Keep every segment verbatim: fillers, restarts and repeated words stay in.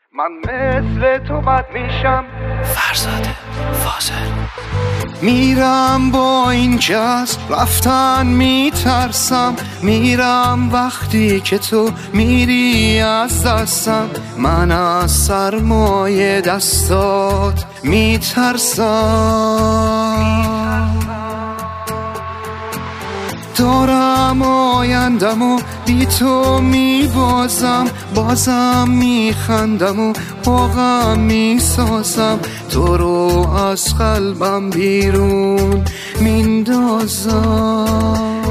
من مثل تو بد میشم. فرزاده فاضل. میرم با این جز رفتن میترسم، میرم وقتی که تو میری از دستم. من از سرمایه دستات میترسم. دارم آیندم و بی تو میبازم، بازم میخندم و باغم میسازم. تو رو از قلبم بیرون میندازم.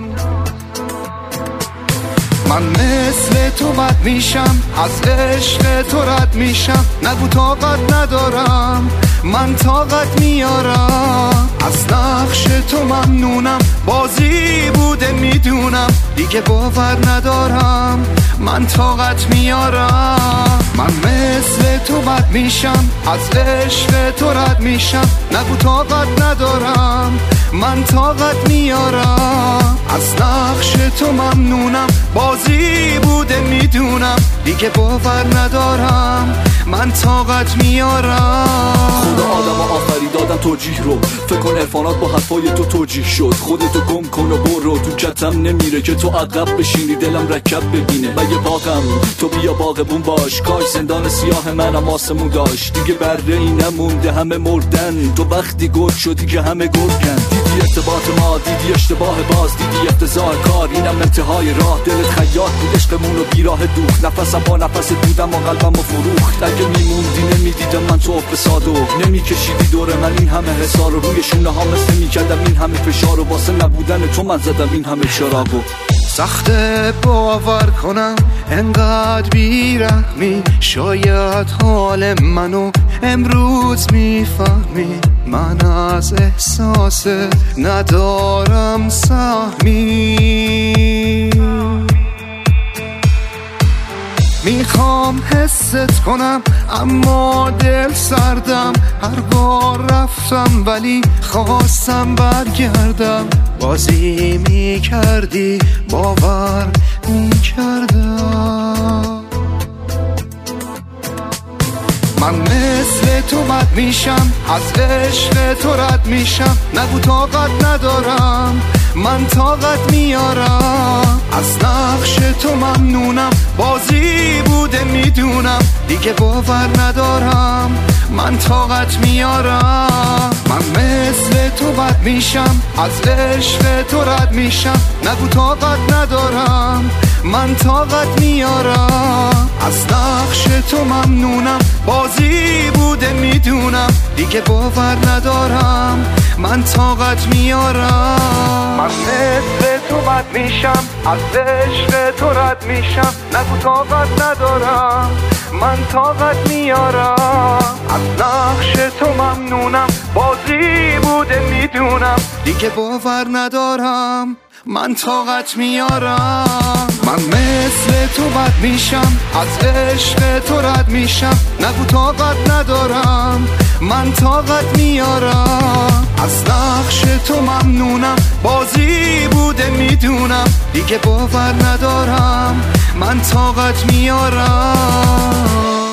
من مثل تو بد میشم، از عشق تو رد میشم. نگو طاقت ندارم، من طاقت میارم. از نقش تو ممنونم، بازی بوده میدونم. دیگه باور ندارم، من طاقت میارم. من مثل تو بد میشم، از عشق تو رد میشم. نگو طاقت ندارم، من طاقت میارم. از نقش تو ممنونم، بازی بوده میدونم. دیگه باور ندارم، من طاقت میارم. خدا آدم آفری دادم توجیه رو، فکر کن عرفانات با حرفای تو توجیه شد. خودتو گم کن و برو، تو کتم نمیره که تو عقب بشینی دلم رکب ببینه. مگه باغم تو بیا باغبون باش، کاش زندان سیاه منم آسمون داشت. دیگه بره ای نمونده همه مردن، تو وقتی گل شدی که همه گرگن. دیدی ارتباط ما، دیدی اشتباه باز، دیدی افتضاح کار، اینم انتهای راه. دلت خیاط بود عشقمون و بیراه دوخت، نفسم با نفس بودم و قلبم و فروخت. اگه میموندی نمیدیدم من تو فساد و نمیکشیدی دور من این همه حسار رو. روی شونه ها مثل میکردم این همه فشار و واسه نبودن تو من زدم این همه چراغو. سخت باور کنم انقدر بیرحمی، شاید حال منو امروز میفهمی. من از احساس ندارم سهمی، میخوام حست کنم اما دل سردم. هر بار رفتم ولی خواستم برگردم. بازی میکردی باور میکردم. من مثل تو بد میشم، از عشق تو رد میشم. نگو طاقت ندارم، من طاقت میارم. از نقش تو ممنونم، بازی بوده میدونم. دیگه باور ندارم، من طاقت میارم. من مثل تو بد میشم، از عشق تو رد میشم. نگو طاقت ندارم، من طاقت میارم. از نقش تو ممنونم، بازی بوده میدونم. دیگه باور ندارم، من طاقت میارم. من مثل تو بد میشم، از عشق تو رد میشم. نگو طاقت ندارم، من طاقت میارم. از نقش تو ممنونم، بازی بوده میدونم. دیگه باور ندارم، من طاقت میارم. من مثل تو بد میشم، از عشق تو رد میشم. نگو طاقت ندارم، من طاقت میارم. از نقش تو ممنونم، بازی بوده میدونم. دیگه باور ندارم، من طاقت میارم.